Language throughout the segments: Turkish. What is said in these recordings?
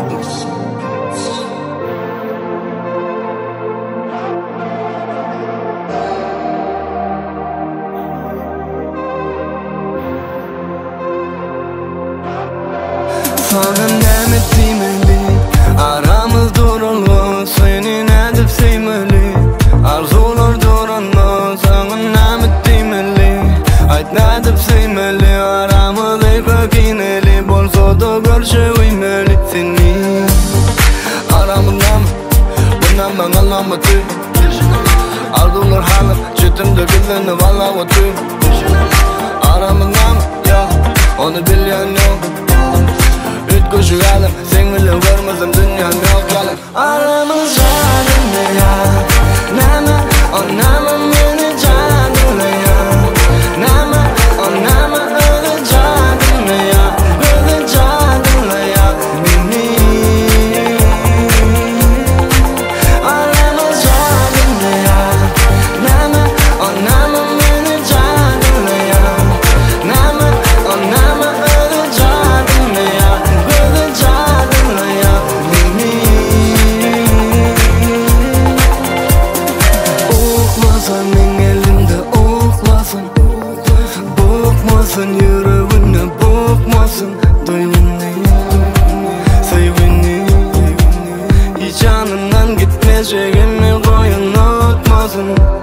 Sana ne etmeli, aramız durulur, seni ne dep sevmeli, arzular duranma, sana ne etmeli, ayt ne dep sevmeli, aramız eykökineli, bolsa da görüşeymeli seni. Aramızdan, bundan ben anlamadım, arzular halim, çetimde gülünü valla otur. Aramızdan, ya, onu bilyen yok. Koşu alım, sen bile görmezim dünyam yok kalım. Aramız canlı ya, nama, o nama beni canlı ya, nama, o nama öyle canlı ya, öyle canlı ya beni. Aramız canlı ya, nama, o nama beni canlı ya, nama, o nama öyle canlı ya. Senin elinde oklasın, bokmasın yüreğine, bokmasın. Duy beni, sev beni, hiç yanından gitmeyeceğimi koyun unutmasın.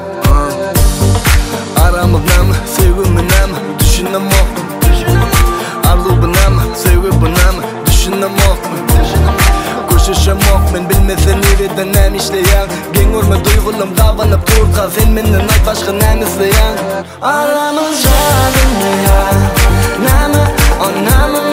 Aramızda mı, sevgimi ne mi, düşünem yok mu? Arzu buna mı, sevgi buna mı, düşünem yok mu? Koşuşam yok, ben bilmesen nereden nem işleyen. Gen urma duygulum kavanıp durka, sen menden ayt başka nem izleyen. Aramız canlı ya, nama, o nama